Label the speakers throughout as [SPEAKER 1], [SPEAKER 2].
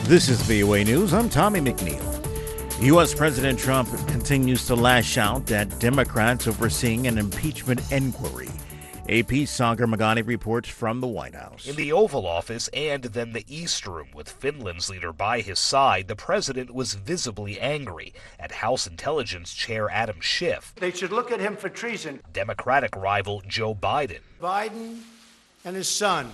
[SPEAKER 1] This is VOA News. I'm Tommy McNeil. U.S. President Trump continues to lash out at Democrats overseeing an impeachment inquiry. AP's Sagar Meghani reports from the White House.
[SPEAKER 2] In the Oval Office and then the East Room, with Finland's leader by his side, the president was visibly angry at House Intelligence Chair Adam Schiff.
[SPEAKER 3] They should look at him for treason.
[SPEAKER 2] Democratic rival Joe Biden.
[SPEAKER 3] Biden and his son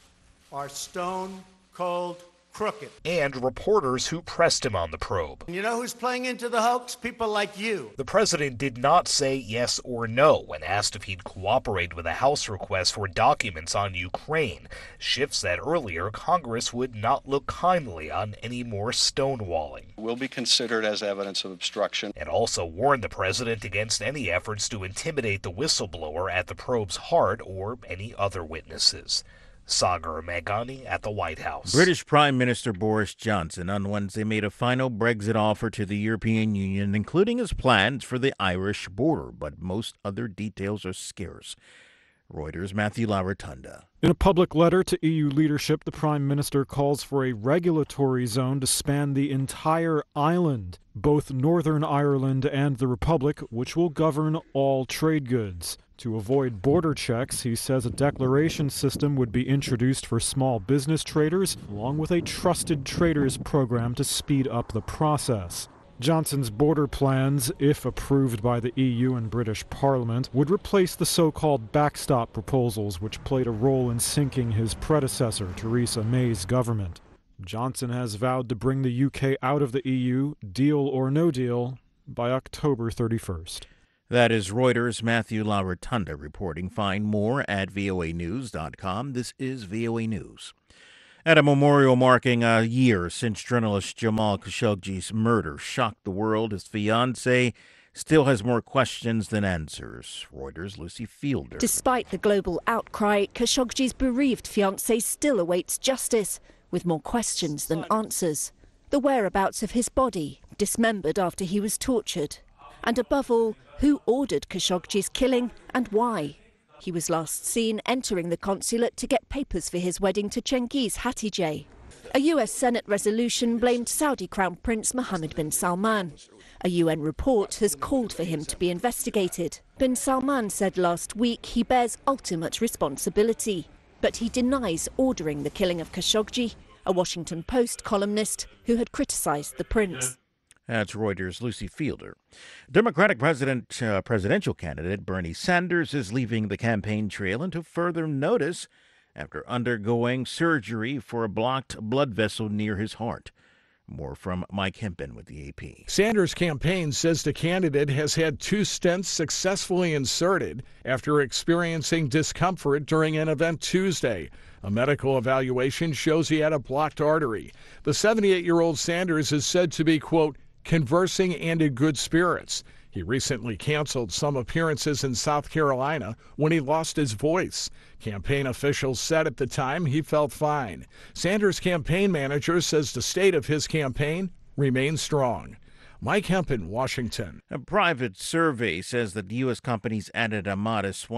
[SPEAKER 3] are stone cold crooked.
[SPEAKER 2] And reporters who pressed him on the probe.
[SPEAKER 3] And you know who's playing into the hoax? People like you.
[SPEAKER 2] The president did not say yes or no when asked if he'd cooperate with a House request for documents on Ukraine. Schiff said earlier Congress would not look kindly on any more stonewalling.
[SPEAKER 4] Will be considered as evidence of obstruction.
[SPEAKER 2] And also warned the president against any efforts to intimidate the whistleblower at the probe's heart or any other witnesses. Sagar Meghani at the White House.
[SPEAKER 1] British Prime Minister Boris Johnson on Wednesday made a final Brexit offer to the European Union, including his plans for the Irish border, but most other details are scarce. Reuters' Matthew Laratunda.
[SPEAKER 5] In a public letter to EU leadership, the Prime Minister calls for a regulatory zone to span the entire island, both Northern Ireland and the Republic, which will govern all trade goods. To avoid border checks, he says a declaration system would be introduced for small business traders, along with a trusted traders program to speed up the process. Johnson's border plans, if approved by the EU and British Parliament, would replace the so-called backstop proposals, which played a role in sinking his predecessor, Theresa May's government. Johnson has vowed to bring the UK out of the EU, deal or no deal, by October 31st.
[SPEAKER 1] That is Reuters' Matthew Laratunda reporting. Find more at voanews.com. This is VOA News. At a memorial marking a year since journalist Jamal Khashoggi's murder shocked the world, his fiancée still has more questions than answers. Reuters' Lucy Fielder.
[SPEAKER 6] Despite the global outcry, Khashoggi's bereaved fiancée still awaits justice, with more questions than answers. The whereabouts of his body, dismembered after he was tortured. And above all, who ordered Khashoggi's killing and why? He was last seen entering the consulate to get papers for his wedding to Cengiz Hatice. A US Senate resolution blamed Saudi Crown Prince Mohammed bin Salman. A UN report has called for him to be investigated. Bin Salman said last week he bears ultimate responsibility, but he denies ordering the killing of Khashoggi, a Washington Post columnist who had criticized the prince.
[SPEAKER 1] That's Reuters' Lucy Fielder. Democratic presidential candidate Bernie Sanders is leaving the campaign trail into further notice after undergoing surgery for a blocked blood vessel near his heart. More from Mike Hempen with the AP.
[SPEAKER 7] Sanders' campaign says the candidate has had 2 stents successfully inserted after experiencing discomfort during an event Tuesday. A medical evaluation shows he had a blocked artery. The 78-year-old Sanders is said to be, quote, conversing and in good spirits. He recently canceled some appearances in South Carolina when he lost his voice. Campaign officials said at the time he felt fine. Sanders' campaign manager says the state of his campaign remains strong. Mike Hempen, Washington.
[SPEAKER 1] A private survey says that U.S. companies added a modest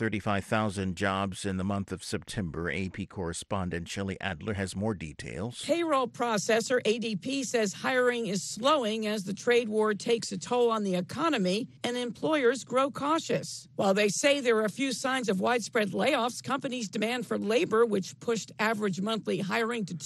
[SPEAKER 1] 135,000 jobs in the month of September. AP correspondent Shelley Adler has more details.
[SPEAKER 8] Payroll processor ADP says hiring is slowing as the trade war takes a toll on the economy and employers grow cautious. While they say there are a few signs of widespread layoffs, companies' demand for labor, which pushed average monthly hiring to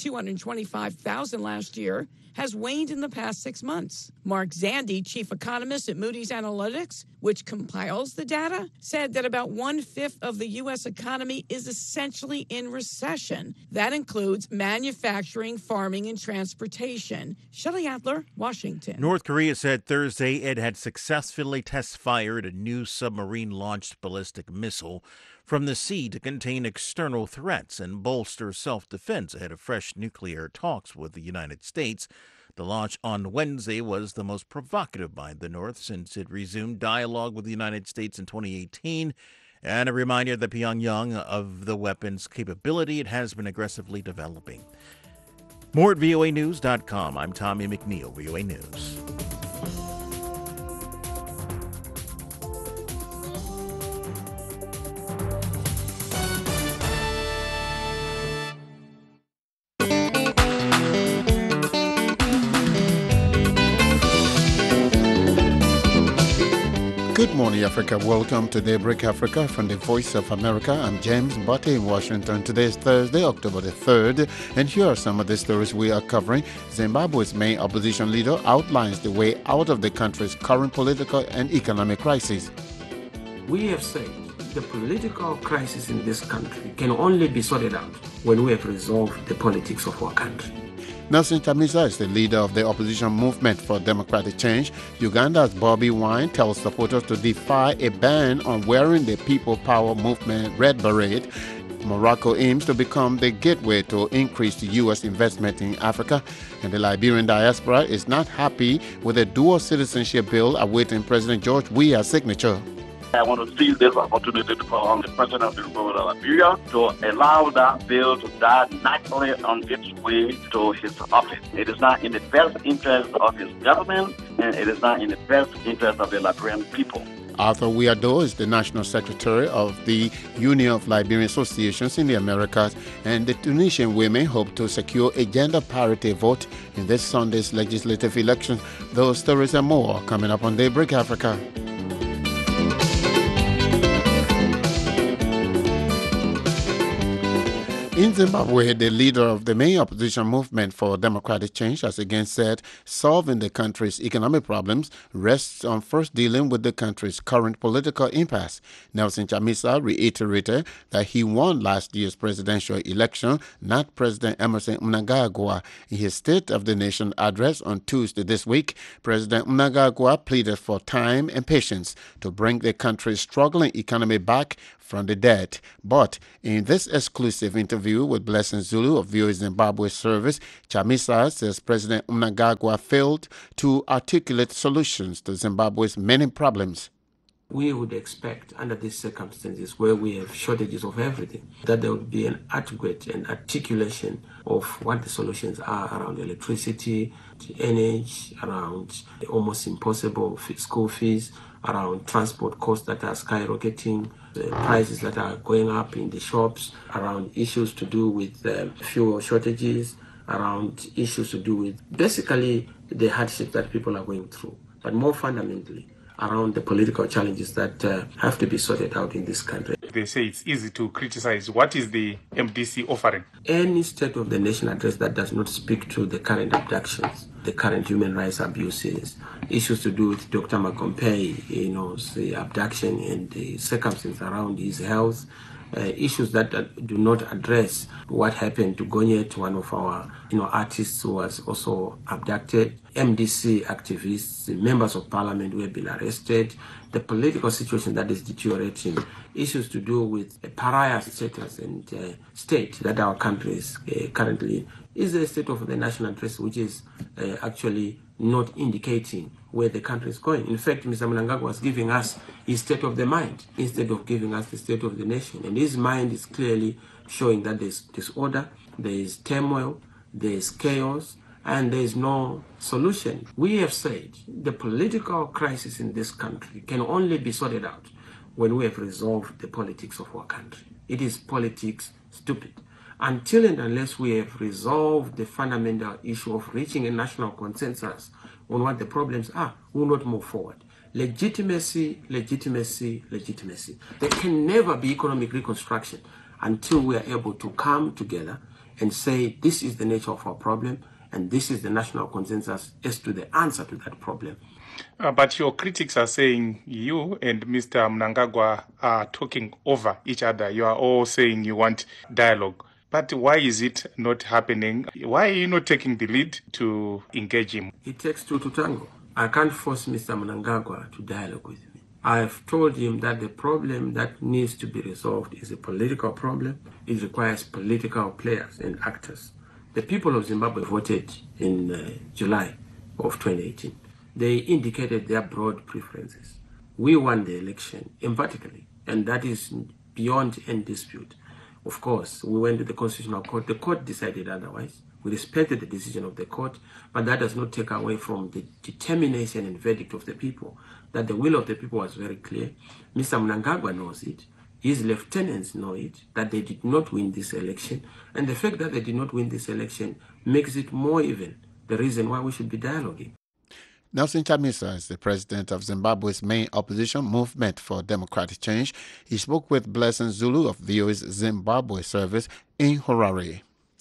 [SPEAKER 8] 225,000 last year, has waned in the past 6 months. Mark Zandi, chief economist at Moody's Analytics, which compiles the data, said that about 1/5 of the U.S. economy is essentially in recession. That includes manufacturing, farming, and transportation. Shelley Adler, Washington.
[SPEAKER 1] North Korea said Thursday it had successfully test-fired a new submarine-launched ballistic missile from the sea to contain external threats and bolster self-defense ahead of fresh nuclear talks with the United States. The launch on Wednesday was the most provocative by the North since it resumed dialogue with the United States in 2018, and a reminder that Pyongyang of the weapon's capability it has been aggressively developing. More at voanews.com. I'm Tommy McNeil, VOA News.
[SPEAKER 9] morning, Africa. Welcome to Daybreak Africa from the Voice of America. I'm James Botte in Washington. Today is Thursday, October the 3rd, and here are some of the stories we are covering. Zimbabwe's main opposition leader outlines the way out of the country's current political and economic crisis.
[SPEAKER 10] We have said the political crisis in this country can only be sorted out when we have resolved the politics of our country.
[SPEAKER 9] Nelson Chamisa is the leader of the opposition movement for democratic change. Uganda's Bobby Wine tells supporters to defy a ban on wearing the People Power movement red beret. Morocco aims to become the gateway to increased U.S. investment in Africa. And the Liberian diaspora is not happy with the dual citizenship bill awaiting President George Weah's signature.
[SPEAKER 11] I want to seize this opportunity to call on the President of the Republic of Liberia to allow that bill to die naturally on its way to his office. It is not in the best interest of his government, and it is not in the best interest of the Liberian people.
[SPEAKER 9] Arthur Weado is the National Secretary of the Union of Liberian Associations in the Americas, and the Tunisian women hope to secure a gender parity vote in this Sunday's legislative election. Those stories and more coming up on Daybreak Africa. In Zimbabwe, the leader of the main opposition movement for democratic change has again said solving the country's economic problems rests on first dealing with the country's current political impasse. Nelson Chamisa reiterated that he won last year's presidential election, not President Emmerson Mnangagwa. In his State of the Nation address on Tuesday this week, President Mnangagwa pleaded for time and patience to bring the country's struggling economy back from the dead. But in this exclusive interview with Blessing Zulu of VOA Zimbabwe Service, Chamisa says President Mnangagwa failed to articulate solutions to Zimbabwe's many problems.
[SPEAKER 10] We would expect, under these circumstances where we have shortages of everything, that there would be an adequate and articulation of what the solutions are around electricity, energy, around the almost impossible school fees, around transport costs that are skyrocketing, the prices that are going up in the shops, around issues to do with fuel shortages, around issues to do with basically the hardship that people are going through, but more fundamentally around the political challenges that have to be sorted out in this country.
[SPEAKER 12] They say it's easy to criticize. What is the MDC offering?
[SPEAKER 10] Any State of the Nation address that does not speak to the current abductions, the current human rights abuses, issues to do with Dr. Magompei, the abduction and the circumstances around his health, issues that do not address what happened to Gonyet, one of our artists who was also abducted, MDC activists, members of parliament who have been arrested, the political situation that is deteriorating, issues to do with a pariah status and state that our country is currently is a state of the national address which is actually not indicating where the country is going. In fact, Mr. Mnangagwa was giving us his state of the mind instead of giving us the state of the nation. And his mind is clearly showing that there's disorder, there is turmoil, there is chaos, and there is no solution. We have said the political crisis in this country can only be sorted out when we have resolved the politics of our country. It is politics stupid. Until and unless we have resolved the fundamental issue of reaching a national consensus on what the problems are, we will not move forward. Legitimacy, legitimacy, legitimacy. There can never be economic reconstruction until we are able to come together and say this is the nature of our problem and this is the national consensus as to the answer to that problem.
[SPEAKER 12] But your critics are saying you and Mr. Mnangagwa are talking over each other. You are all saying you want dialogue. But why is it not happening? Why are you not taking the lead to engage him?
[SPEAKER 10] It takes two to tango. I can't force Mr. Mnangagwa to dialogue with me. I have told him that the problem that needs to be resolved is a political problem. It requires political players and actors. The people of Zimbabwe voted in July of 2018. They indicated their broad preferences. We won the election emphatically, and that is beyond any dispute. Of course, we went to the Constitutional Court. The court decided otherwise. We respected the decision of the court, but that does not take away from the determination and verdict of the people, that the will of the people was very clear. Mr. Mnangagwa knows it. His lieutenants know it, that they did not win this election. And the fact that they did not win this election makes it more even the reason why we should be dialoguing.
[SPEAKER 9] Nelson Chamisa is the president of Zimbabwe's main opposition movement for democratic change. He spoke with Blessing Zulu of VOA's Zimbabwe service in Harare.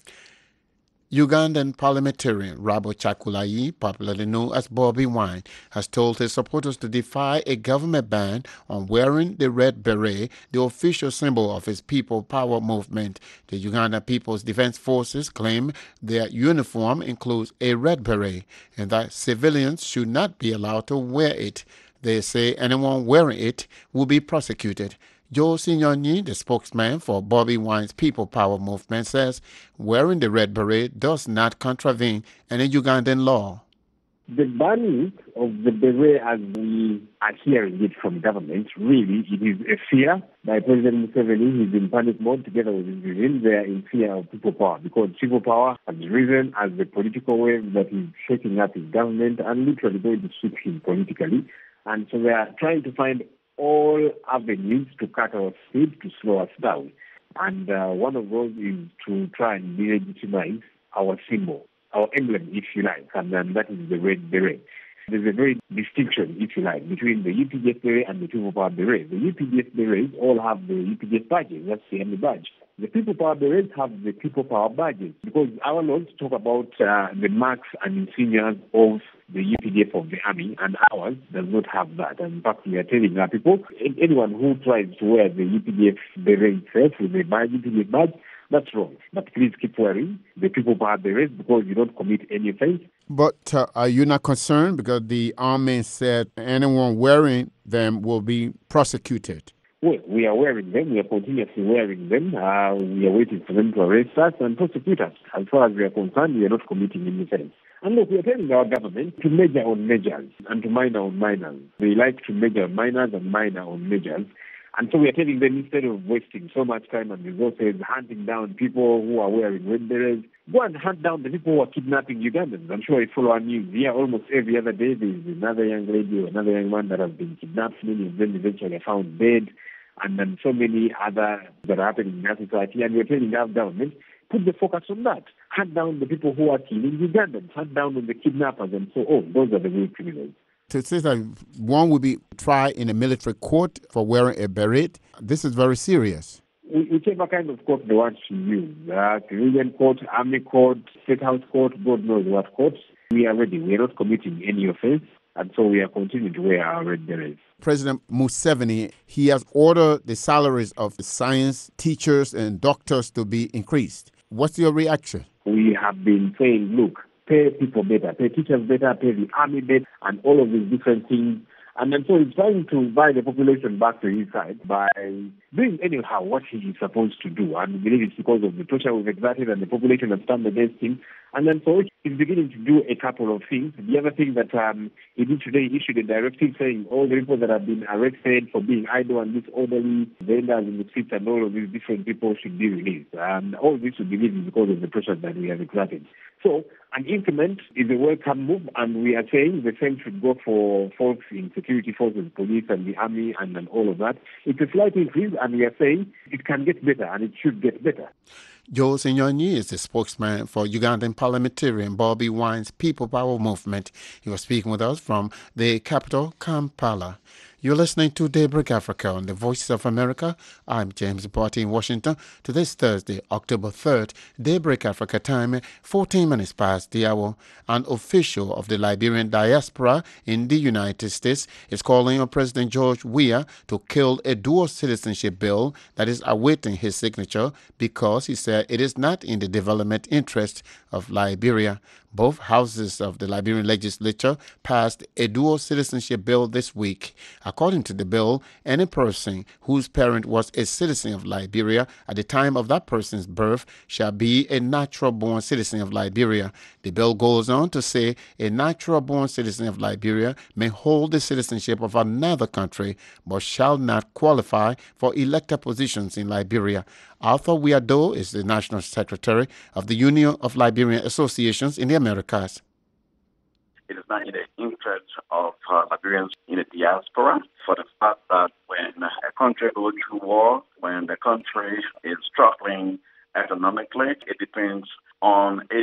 [SPEAKER 9] Ugandan parliamentarian Rabo Chakulai, popularly known as Bobby Wine, has told his supporters to defy a government ban on wearing the red beret, the official symbol of his People Power movement. The Uganda People's Defense Forces claim their uniform includes a red beret and that civilians should not be allowed to wear it. They say anyone wearing it will be prosecuted. Joe Sinyonyi, the spokesman for Bobby Wine's People Power movement, says wearing the red beret does not contravene any Ugandan law.
[SPEAKER 13] The banning of the beret, as we are hearing it from government, really it is a fear by President Museveni. He's in panic mode together with his regime. They are in fear of people power because people power has risen as the political wave that is shaking up his government and literally going to sweep him politically. And so they are trying to find all avenues to cut our speed, to slow us down. And one of those is to try and delegitimize our symbol, our emblem, if you like, and then that is the red beret. There's a very distinction, if you like, between the UPDF beret and the People Power beret. The UPDF berets all have the UPDF badges, that's the army badge. The People Power berets have the People Power badges because our laws talk about the marks and insignias of the UPDF of the army, and ours does not have that. And in fact, we are telling our people, anyone who tries to wear the UPDF beret itself with the UPDF badge, that's wrong. But please keep wearing the People Power berets because you don't commit any offense.
[SPEAKER 9] But are you not concerned because the army said anyone wearing them will be prosecuted?
[SPEAKER 13] Well, we are wearing them. We are continuously wearing them. We are waiting for them to arrest us and prosecute us. As far as we are concerned, we are not committing any offense. And look, we are telling our government to measure on measures and to minor on minors. They like to measure on minors and minor on measures. And so we are telling them, instead of wasting so much time and resources hunting down people who are wearing red berets, go and hunt down the people who are kidnapping Ugandans. I'm sure you follow our news here. Almost every other day there is another young lady or another young man that has been kidnapped. Many of them eventually are found dead. And then so many other that are happening in our society. And we're telling our government, put the focus on that. Hunt down the people who are killing Ugandans. Hunt down on the kidnappers and so on. Those are the real criminals.
[SPEAKER 9] To say that one will be tried in a military court for wearing a beret, this is very serious.
[SPEAKER 13] Whichever kind of court they want to use, civilian court, army court, state house court, God knows what courts, we are ready. We are not committing any offense, and so we are continuing to wear our red berets.
[SPEAKER 9] President Museveni, he has ordered the salaries of the science teachers and doctors to be increased. What's your reaction?
[SPEAKER 13] We have been saying, look, pay people better, pay teachers better, pay the army better, and all of these different things. And then so he's trying to buy the population back to his side by doing anyhow what he is supposed to do. And we believe it's because of the pressure we've exerted and the population has turned against him. And then so he's beginning to do a couple of things. The other thing that he did today, he issued a directive saying all the people that have been arrested for being idle and disorderly, vendors in the streets and all of these different people should be released. And all this we believe is because of the pressure that we have exerted. So an increment is a welcome move, and we are saying the same should go for folks in security forces, police and the army and all of that. It's a slight increase, and we are saying it can get better, and it should get better.
[SPEAKER 9] Joe Sinyonyi is the spokesman for Ugandan parliamentarian Bobby Wine's People Power movement. He was speaking with us from the capital, Kampala. You're listening to Daybreak Africa on the Voices of America. I'm James Barty in Washington. Today's Thursday, October 3rd, Daybreak Africa time, 14 minutes past the hour. An official of the Liberian diaspora in the United States is calling on President George Weah to kill a dual citizenship bill that is awaiting his signature because he said it is not in the development interest of Liberia. Both houses of the Liberian legislature passed a dual citizenship bill this week. According to the bill, any person whose parent was a citizen of Liberia at the time of that person's birth shall be a natural-born citizen of Liberia. The bill goes on to say a natural-born citizen of Liberia may hold the citizenship of another country but shall not qualify for elected positions in Liberia. Arthur Wiado is the National Secretary of the Union of Liberian Associations in the Americas.
[SPEAKER 11] It is not in the interest of Liberians in the diaspora for the fact that when a country goes through war, when the country is struggling economically, it depends on its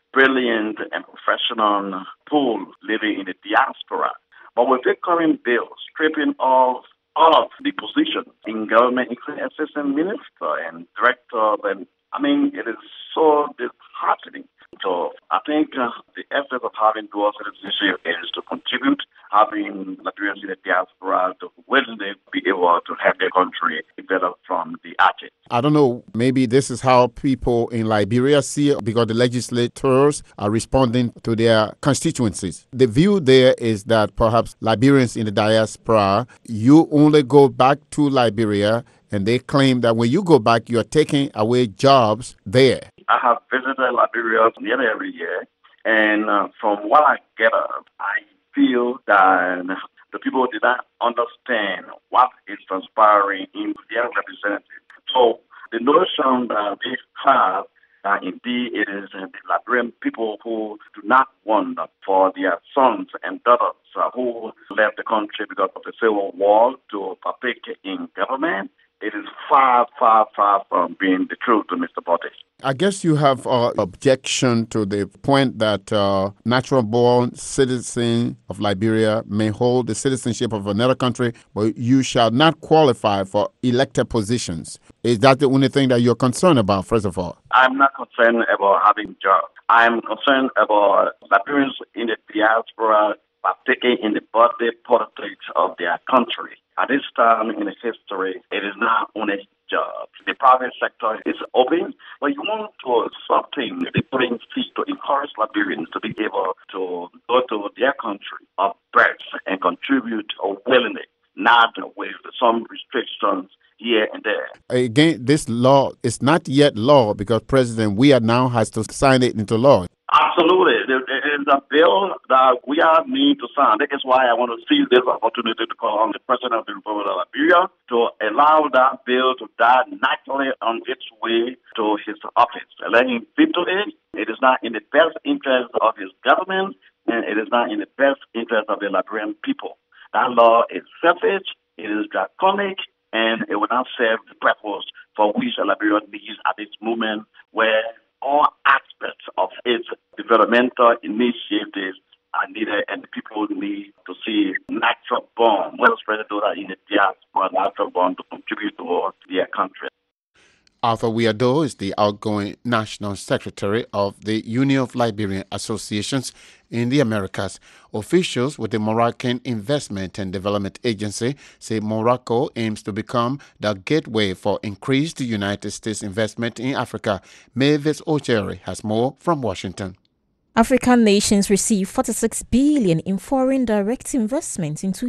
[SPEAKER 11] brilliant and professional pool living in the diaspora. But with the current bill stripping off all of the positions in government, including assistant minister and director, and I mean, it is so disheartening. So I think the essence of having dual citizenship is to contribute, having Liberians in the diaspora to willingly be able to help their country develop from the outset.
[SPEAKER 9] I don't know, maybe this is how people in Liberia see it because the legislators are responding to their constituencies. The view there is that perhaps Liberians in the diaspora, you only go back to Liberia, and they claim that when you go back, you're taking away jobs there.
[SPEAKER 11] I have visited Liberia nearly every year, and from what I gather, I feel that the people did not understand what is transpiring in their representatives. So the notion that they have that indeed it is the Liberian people who do not want for their sons and daughters who left the country because of the Civil War to partake in government, it is far, far, far from being the truth, Mr. Portis.
[SPEAKER 9] I guess you have objection to the point that natural-born citizens of Liberia may hold the citizenship of another country, but you shall not qualify for elected positions. Is that the only thing that you're concerned about, first of all?
[SPEAKER 11] I'm not concerned about having jobs. I'm concerned about Liberians in the diaspora partaking in the birthday politics of their country. At this time in its history, it is not only jobs. The private sector is open, but you want to something the putting feet to encourage Liberians to be able to go to their country of birth and contribute willingly, not with some restrictions here and there.
[SPEAKER 9] Again, this law is not yet law because President Weah now has to sign it into law.
[SPEAKER 11] Absolutely. It is a bill that we are need to sign. That is why I want to seize this opportunity to call on the President of the Republic of Liberia to allow that bill to die naturally on its way to his office. Let him veto it. It is not in the best interest of his government, and it is not in the best interest of the Liberian people. That law is selfish, it is draconic, and it will not serve the purpose for which Liberia needs at this moment, where all aspects of its developmental initiatives are needed, and people need to see natural born, well spread in the diaspora, natural born to contribute to their country.
[SPEAKER 9] Arthur Weah is the outgoing National Secretary of the Union of Liberian Associations in the Americas. Officials with the Moroccan Investment and Development Agency say Morocco aims to become the gateway for increased United States investment in Africa. Mavis Ochere has more from Washington.
[SPEAKER 14] African nations received $46 billion in foreign direct investment in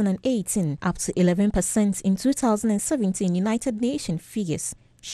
[SPEAKER 14] 2018, up to 11% in 2017 United Nations figures.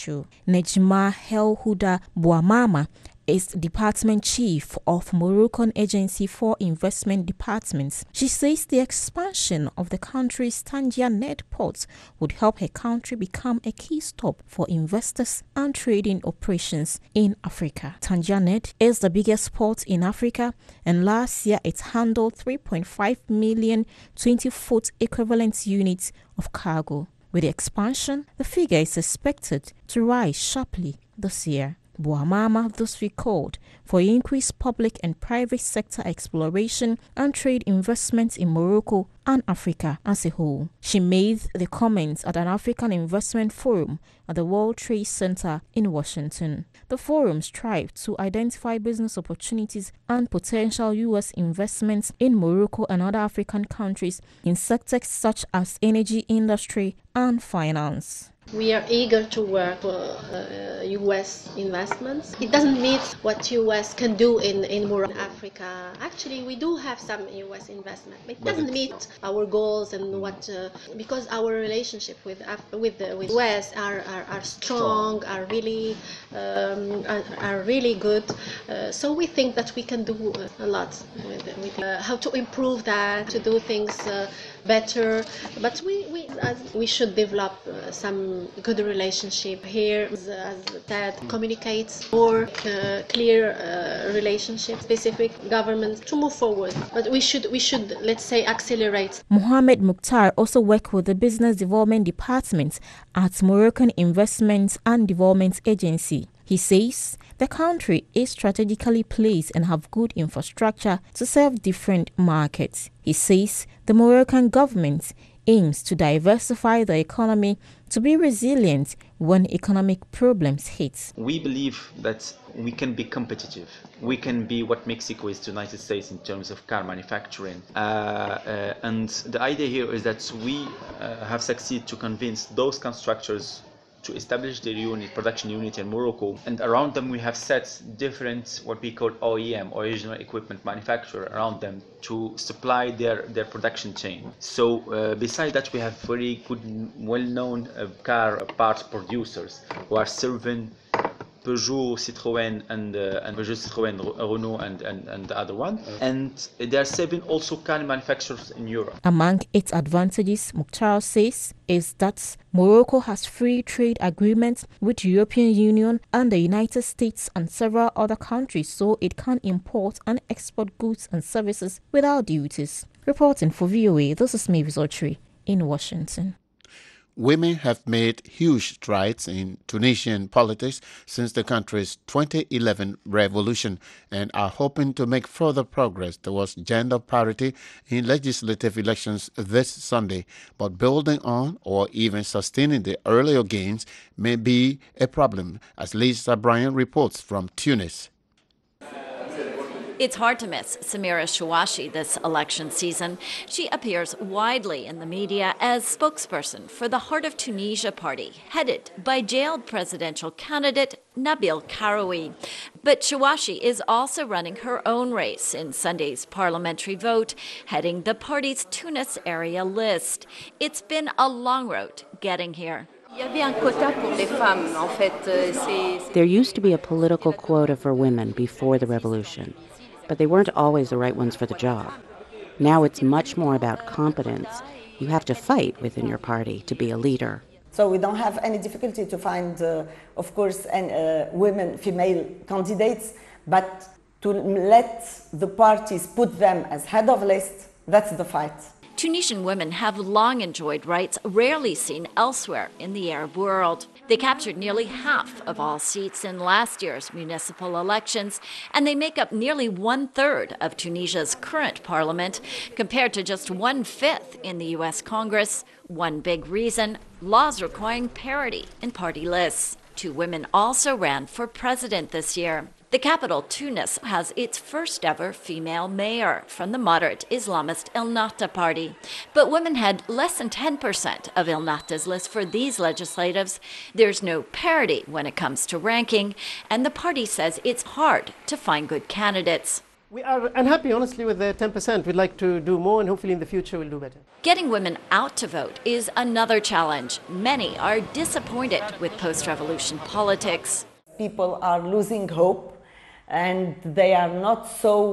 [SPEAKER 14] Nejma El Huda Bouamama is department chief of Moroccan Agency for Investment Departments. She says the expansion of the country's Tangier port would help her country become a key stop for investors and trading operations in Africa. Tangier is the biggest port in Africa, and last year it handled 3.5 million 20-foot equivalent units of cargo. With the expansion, the figure is expected to rise sharply this year. Bouamama thus recalled for increased public and private sector exploration and trade investments in Morocco and Africa as a whole. She made the comments at an African investment forum at the World Trade Center in Washington. The forum strived to identify business opportunities and potential U.S. investments in Morocco and other African countries in sectors such as energy industry and finance.
[SPEAKER 15] We are eager to work for U.S. investments. It doesn't mean what U.S. can do in Morocco, Africa. Actually, we do have some U.S. investment, but it doesn't meet our goals and what because our relationship with U.S. are strong, are really good. So we think that we can do a lot with how to improve that, to do things better. But we should develop some good relationship here, as that communicates more clear relationship, specific governments to move forward. But we should let's say accelerate.
[SPEAKER 14] Mohamed Mukhtar also worked with the Business Development Department at Moroccan Investment and Development Agency. He says the country is strategically placed and have good infrastructure to serve different markets. He says the Moroccan government aims to diversify the economy to be resilient when economic problems hit.
[SPEAKER 16] We believe that we can be competitive. We can be what Mexico is to the United States in terms of car manufacturing. And the idea here is that we have succeeded to convince those constructors to establish their production unit in Morocco, and around them we have set different what we call OEM, original equipment manufacturer, around them to supply their production chain. So besides that, we have very good, well-known car parts producers who are serving Peugeot, Citroën, and Peugeot, Citroën, Renault, and the other one. And they are serving also car manufacturers in Europe.
[SPEAKER 14] Among its advantages, Mukhtar says, is that Morocco has free trade agreements with the European Union and the United States and several other countries, so it can import and export goods and services without duties. Reporting for VOA, this is Mavis Ochri in Washington.
[SPEAKER 9] Women have made huge strides in Tunisian politics since the country's 2011 revolution and are hoping to make further progress towards gender parity in legislative elections this Sunday. But building on or even sustaining the earlier gains may be a problem, as Lisa Bryan reports from Tunis.
[SPEAKER 17] It's hard to miss Samira Chouachi this election season. She appears widely in the media as spokesperson for the Heart of Tunisia party, headed by jailed presidential candidate Nabil Karoui. But Chouachi is also running her own race in Sunday's parliamentary vote, heading the party's Tunis area list. It's been a long road getting here.
[SPEAKER 18] There used to be a political quota for women before the revolution, but they weren't always the right ones for the job. Now it's much more about competence. You have to fight within your party to be a leader.
[SPEAKER 19] So we don't have any difficulty to find, of course, women, female candidates, but to let the parties put them as head of list, that's the fight.
[SPEAKER 17] Tunisian women have long enjoyed rights rarely seen elsewhere in the Arab world. They captured nearly half of all seats in last year's municipal elections, and they make up nearly 1/3 of Tunisia's current parliament, compared to just 1/5 in the U.S. Congress. One big reason, laws requiring parity in party lists. 2 women also ran for president this year. The capital, Tunis, has its first ever female mayor from the moderate Islamist Ennahda party. But women had less than 10% of Ennahda's list for these legislatives. There's no parity when it comes to ranking, and the party says it's hard to find good candidates.
[SPEAKER 20] We are unhappy, honestly, with the 10%. We'd like to do more, and hopefully in the future we'll do better.
[SPEAKER 17] Getting women out to vote is another challenge. Many are disappointed with post-revolution politics.
[SPEAKER 19] People are losing hope, and they are not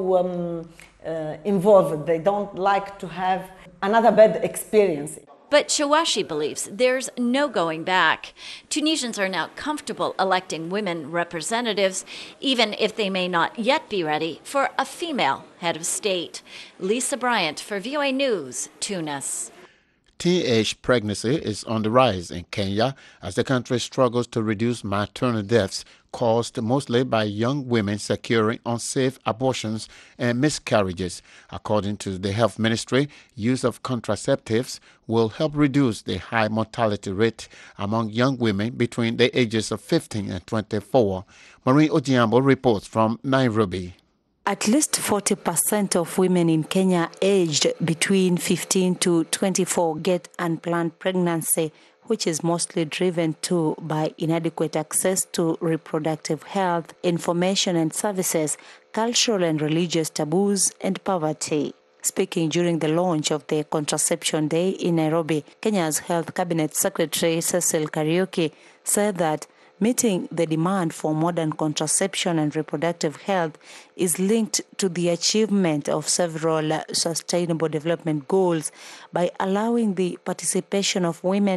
[SPEAKER 19] so involved. They don't like to have another bad experience.
[SPEAKER 17] But Chouachi believes there's no going back. Tunisians are now comfortable electing women representatives, even if they may not yet be ready for a female head of state. Lisa Bryant for VOA News, Tunis.
[SPEAKER 9] Teenage pregnancy is on the rise in Kenya as the country struggles to reduce maternal deaths caused mostly by young women securing unsafe abortions and miscarriages. According to the Health Ministry, use of contraceptives will help reduce the high mortality rate among young women between the ages of 15 and 24. Maureen Ojiambo reports from Nairobi.
[SPEAKER 21] At least 40% of women in Kenya aged between 15 to 24 get unplanned pregnancy, which is mostly driven by inadequate access to reproductive health, information and services, cultural and religious taboos, and poverty. Speaking during the launch of the Contraception Day in Nairobi, Kenya's Health Cabinet Secretary Cecil Kariuki said that meeting the demand for modern contraception and reproductive health is linked to the achievement of several sustainable development goals by allowing the participation of women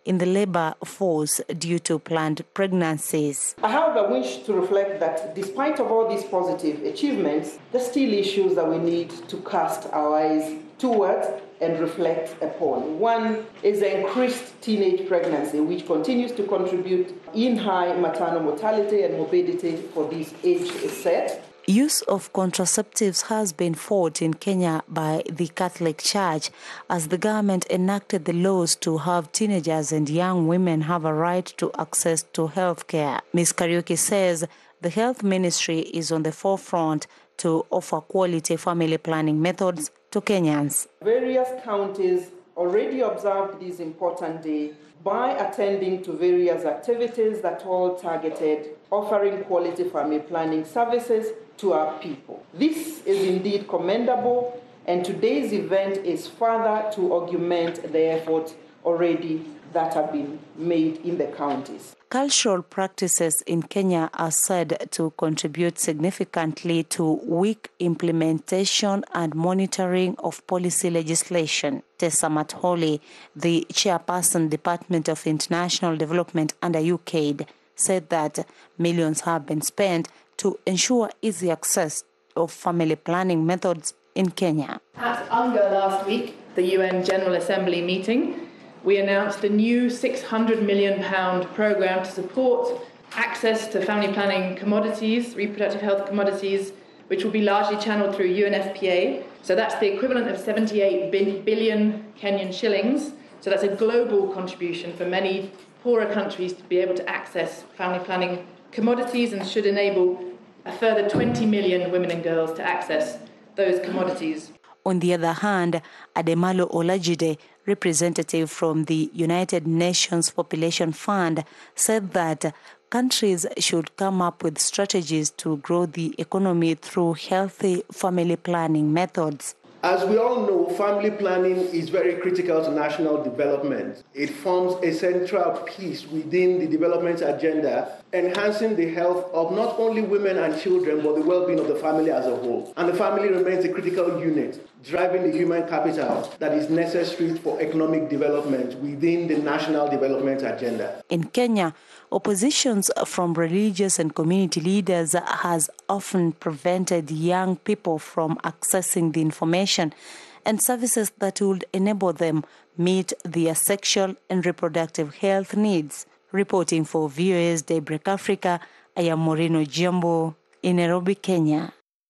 [SPEAKER 21] in the labor force due to planned pregnancies.
[SPEAKER 3] I however wish to reflect that despite of all these positive achievements, there are still issues that we need to cast our eyes towards and reflect upon. One is the increased teenage pregnancy, which continues to contribute in high maternal mortality and morbidity for this age set.
[SPEAKER 21] Use of contraceptives has been fought in Kenya by the Catholic Church as the government enacted the laws to have teenagers and young women have a right to access to health care. Ms. Kariuki says the health ministry is on the forefront to offer quality family planning methods to Kenyans.
[SPEAKER 3] Various counties already observed this important day by attending to various activities that all targeted offering quality family planning services to our people. This is indeed commendable, and today's event is further to augment the effort already that have been made in the counties.
[SPEAKER 21] Cultural practices in Kenya are said to contribute significantly to weak implementation and monitoring of policy legislation. Tessa Matholi, the chairperson, Department of International Development under UKAID, said that millions have been spent to ensure easy access of family planning methods in Kenya.
[SPEAKER 22] At UNGA last week, the UN General Assembly meeting, we announced a new £600 million programme to support access to family planning commodities, reproductive health commodities, which will be largely channeled through UNFPA. So that's the equivalent of 78 billion Kenyan shillings. So that's a global contribution for many poorer countries to be able to access family planning commodities, and should enable a further 20 million women and girls to access those commodities.
[SPEAKER 21] On the other hand, Ademalo Olajide, representative from the United Nations Population Fund, said that countries should come up with strategies to grow the economy through healthy family planning methods.
[SPEAKER 23] As we all know, family planning is very critical to national development. It forms a central piece within the development agenda, enhancing the health of not only women and children, but the well-being of the family as a whole. And the family remains a critical unit, driving the human capital that is necessary for economic development within the national development agenda.
[SPEAKER 21] In Kenya, oppositions from religious and community leaders has often prevented young people from accessing the information and services that would enable them meet their sexual and reproductive health needs. Reporting for VOA's Daybreak Africa, I am Moreno Jumbo in Nairobi, Kenya.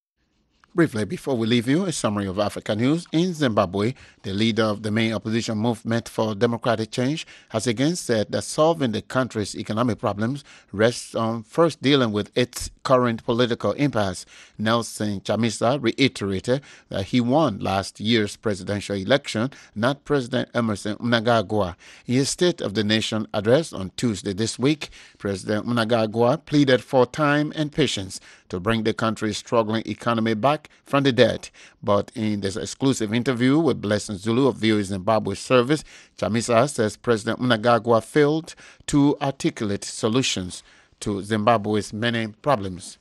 [SPEAKER 9] Briefly, before we leave you, a summary of Africa news. In Zimbabwe, the leader of the main opposition movement for democratic change has again said that solving the country's economic problems rests on first dealing with its current political impasse. Nelson Chamisa reiterated that he won last year's presidential election, not President Emerson Mnangagwa. In his State of the Nation address on Tuesday this week, President Mnangagwa pleaded for time and patience to bring the country's struggling economy back from the dead. But in this exclusive interview with Blessing Zulu of VOA Zimbabwe service, Chamisa says President Mnangagwa failed to articulate solutions to Zimbabwe's many problems.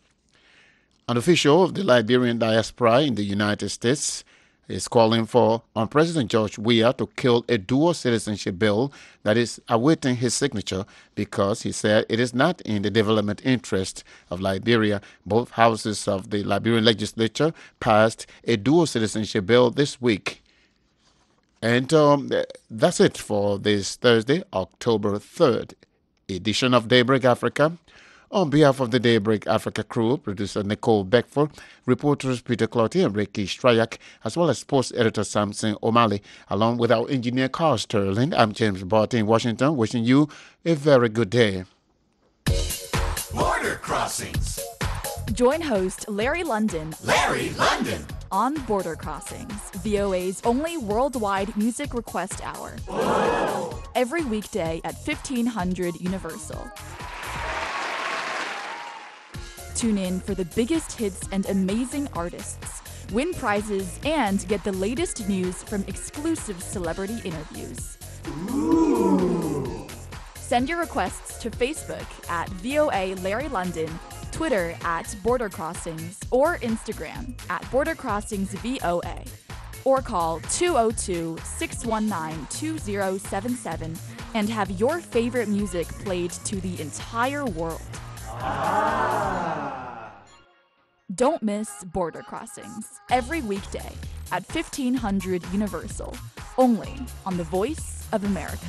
[SPEAKER 9] An official of the Liberian diaspora in the United States is calling on President George Weah to kill a dual citizenship bill that is awaiting his signature because he said it is not in the development interest of Liberia. Both houses of the Liberian legislature passed a dual citizenship bill this week. And that's it for this Thursday, October 3rd edition of Daybreak Africa. On behalf of the Daybreak Africa crew, producer Nicole Beckford, reporters Peter Clottey and Ricky Strayak, as well as sports editor Samson O'Malley, along with our engineer Carl Sterling, I'm James Barty in Washington, wishing you a very good day.
[SPEAKER 24] Border Crossings.
[SPEAKER 25] Join host Larry London.
[SPEAKER 24] Larry London.
[SPEAKER 25] On Border Crossings, VOA's only worldwide music request hour.
[SPEAKER 24] Whoa.
[SPEAKER 25] Every weekday at 1500 Universal. Tune in for the biggest hits and amazing artists, win prizes, and get the latest news from exclusive celebrity interviews.
[SPEAKER 24] Ooh.
[SPEAKER 25] Send your requests to Facebook at VOA Larry London, Twitter at Border Crossings, or Instagram at Border Crossings VOA. Or call 202-619-2077 and have your favorite music played to the entire world. Don't miss Border Crossings every weekday at 1500 Universal, only on The Voice of America.